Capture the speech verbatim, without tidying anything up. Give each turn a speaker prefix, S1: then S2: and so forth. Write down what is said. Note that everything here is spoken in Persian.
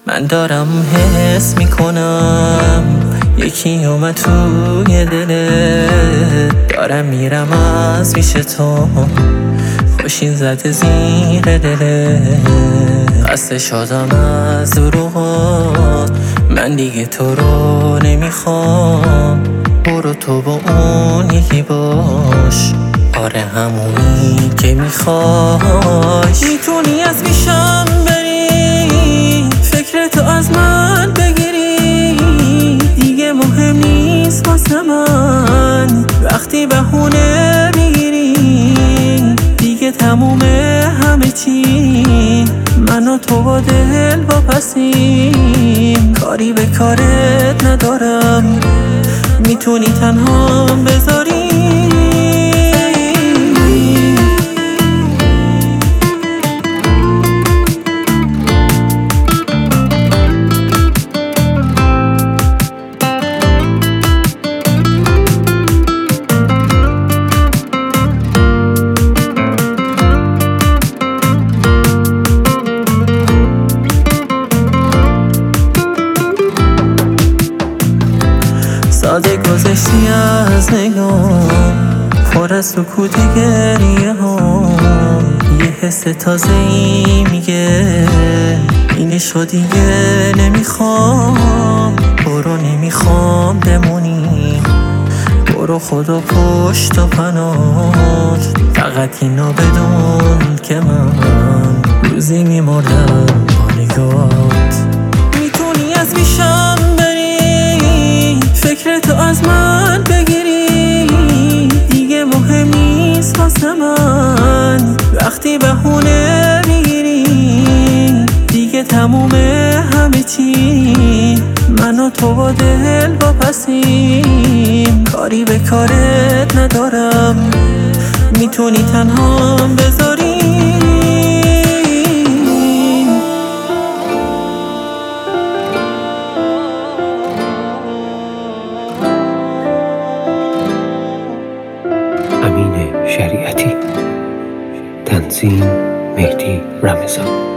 S1: من دارم حس میکنم یکی اومد توی دلت، دارم میرم از پیش تو، خوشین زده زیر دلت، قصد شادم از دروغات، من دیگه تو رو نمیخوام، برو تو با اون یکی باش، آره همونی که میخواش. میتونی از پیشم بری، فکر تو از من بگیری، دیگه مهم نیست واسه من وقتی بهونه میگیری، دیگه تمومه همه چی، من و تو با دل واپسیم، کاری به کارت ندارم، میتونی تنها بذاری. ساده گذشتی از نگام، پر از سکوت گریه ها، یه حس تازه ای میگه اینه شو دیگه نمیخوام، برو نمیخوام بمونی، برو خدا پشت و پناهت، فقط اینو بدون که من روزی میمردم با نگات. میتونی از پیشم بری، فکر تو از من بگیری، دیگه مهم نیست واسه من وقتی بهونه میگیری، دیگه تمومه همه چی، من و تو با دل واپسیم، کاری به کارت ندارم، میتونی تنها بذاری.
S2: امین شریعتی، تنظیم مهدی رمضان.